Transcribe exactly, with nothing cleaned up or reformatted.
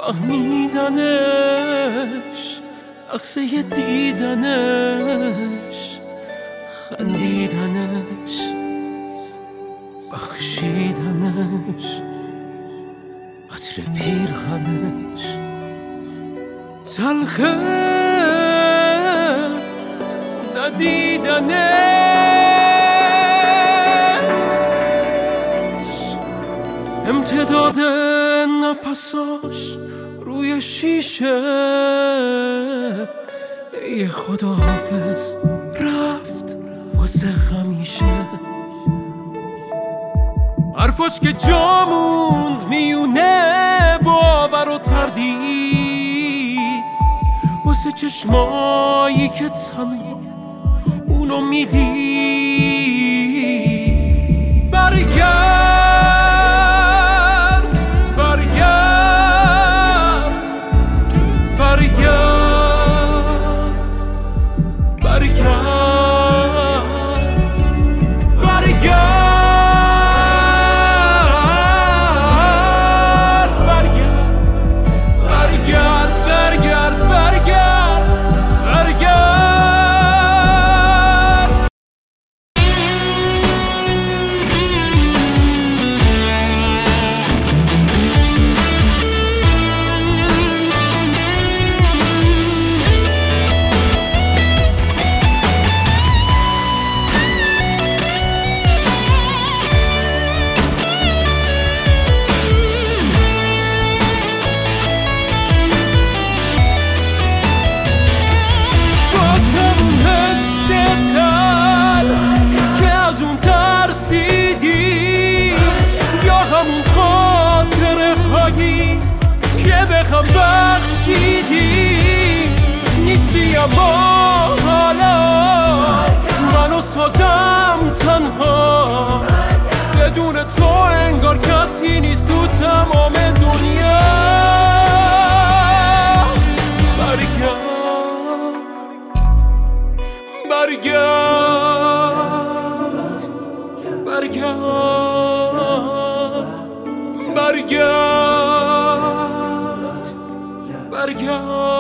فهمیدنش، لحظه دیدنش، خندیدنش، بخشیدنش، عطر پیرهنش تلخه ندیدنش، امتداد نفساش روی شیشه، ای خدا حافظ رفت واسه همیشه. حرفاش که جا موند میونه باور و تردید، واسه چشمایی که تمید اونو میدید. برگرد برگرد برگرد برگرد برگرد بخم بخشیدی نیستی، اما حالا منو سازم تنها، بدون تو انگار کسی نیست تو تمام دنیا. برگرد برگرد برگرد برگرد برگرد